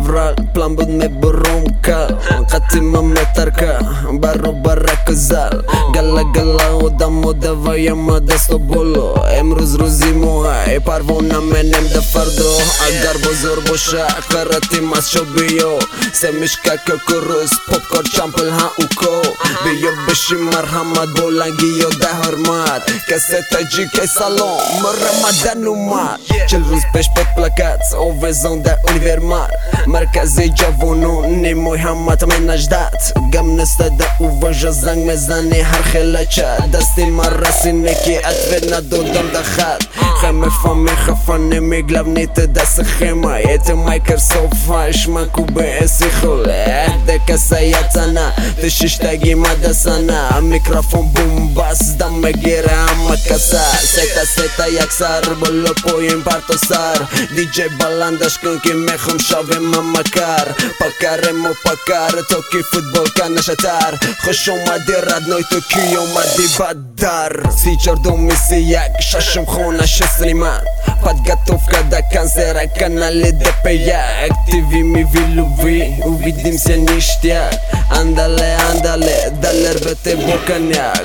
vral, plan بود me بروم کل قطیمم مترکه برو برک زل گله گله و دم و دوایم دست و بلو امروز روزی موهای پروانم منم ده فردو اگر بزرگ باشه قراتیم از شو بیو سمیشکه که کروز پاپکار چمپل ها اوکو بیو بشی مرحمت بولنگی و ده حرمت کسی تجی که سلام رمضان اومد 40 روز پیش پت پلاکت اووزان در اونیورمار مرکزی جوانون نیموی همت من نجدت گم نسته ده اووژا زنگ مزنی هر خلچه دستی من رسینه که اتوه ندودم ده خط خیمه فامی خفانه میگلب نیت دست خیمه ایت مایکرسوفت اشمکو به اسی خوله ده کسا یتنه تششتگی مدسنه میکرافون بوم بس دم مگیره همه کسا سیتا یک سر بلو پویم پرتو سر دیجی بلندش کن که میخوام شویم ممکر پکرم و پکر تو کی فوتبال کنشتر خوش اومدی ردنوی تو کی اومدی بدر 3-4-2-1 ششم خونش سلیمان Подготовка до концерта, канале ДПЯ TV ми вилюби, увидимся ништяк Андале, андале, далер бете боканяк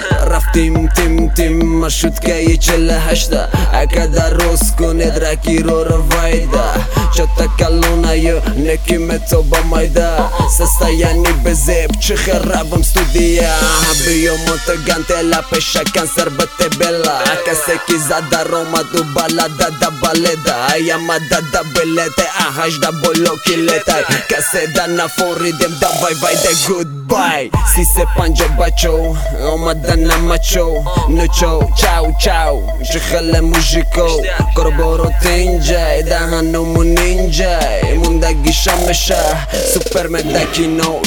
Рафтим, маршрутка и челя хашта А когда росконе драки рора вайда Чё-то колонаю, неки метоба майда Состояние без эп, чихарабам студия Био мотоганте, ла пеша канцер бете бела Касеки зада рома ду балада da baleda Ayama da belete Ahash da bolo kileta Kase da na fori dem da vai de goodbye Si se panjo bacho Oma da na macho Nucho ciao Shikhala mujiko Korboro tinjay Da hanomu ninjay Munda gisha mesha Super medakino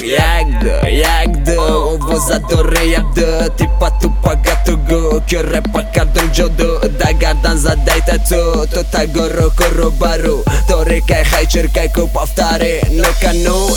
Yagda Ovo zadore yabda Tipa tupa gato go Kjore pakardom jodo Da gardan zadajta to To tego roku baru To rykaj hajczyrkaj ku powtary No kanu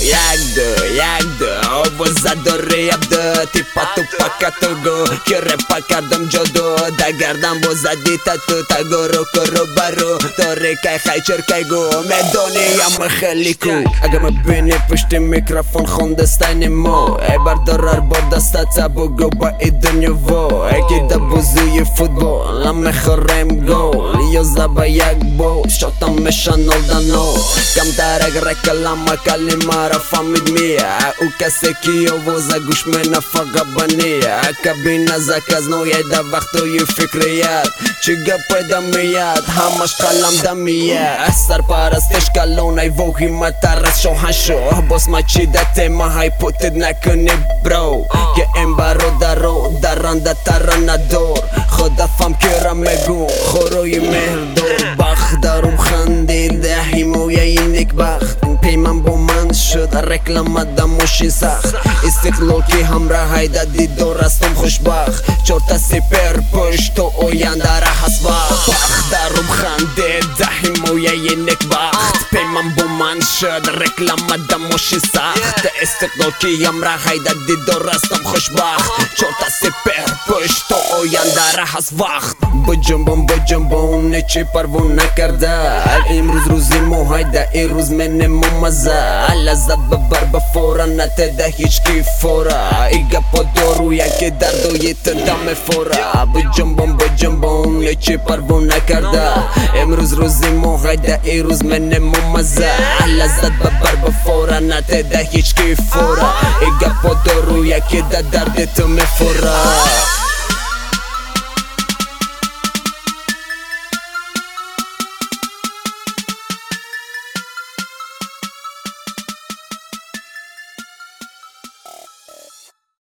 Jagdy Ovo zadore jabda Tipa tupa katogo Kjore pakardom jodo Da gardan bo zadita to tego roku baru To rykaj hajczyrkaj go Medoni jam khaliku Aga me bini pështi mikrofon khonde stajni mo E bardorar borda staca bogo ba i dënjovo E kita buzuji futbol La me khorem gol Jo zaba jak bo Shota me shanol dano Kam tarek reklama kalimara famid mia U kase ki ovo zagush me na faga bania Kabina zakazno jajda vakto ju fikriyat Qiga pojda mijat Hamash kalam da mijat Sar paras te shkalonaj vohi ma taras shohan shoh Bos ma qida te ma haj putit na këni bro Ke embaro daro Daranda taranador Khoda fam kjera me gu Khoroj me hrdor Bakh darum khandi Dahi moja jinik bakht Pejman bo man shët Reklama da mushin sakht Istiklol ki hamra hajda di dora stom khushbakh Qorta si per pësht To o janë da rahas bakh Bakh darum khandi Dahi moja jinik bakht Pejman bo man shët Reklama da mushin sakht Istiklol ki hamra hajda di dora stom khushbakh Qorta si per pësht To o janë da rahas bakht Bëgjëmbon Ne që parvon në karda Imruz ruzi mo hajda I ruz mene mo maza Lazat bëbar bëfora Në te da hiq ki fora Iga po doru ja ke dardo jetë da me fora Bëgjëmbon Ne që parvon në karda Imruz ruzi mo hajda I ruz mene mo maza Lazat bëbar bëfora Në te da hiq ki fora Iga po doru ja ke da dardo jetë me fora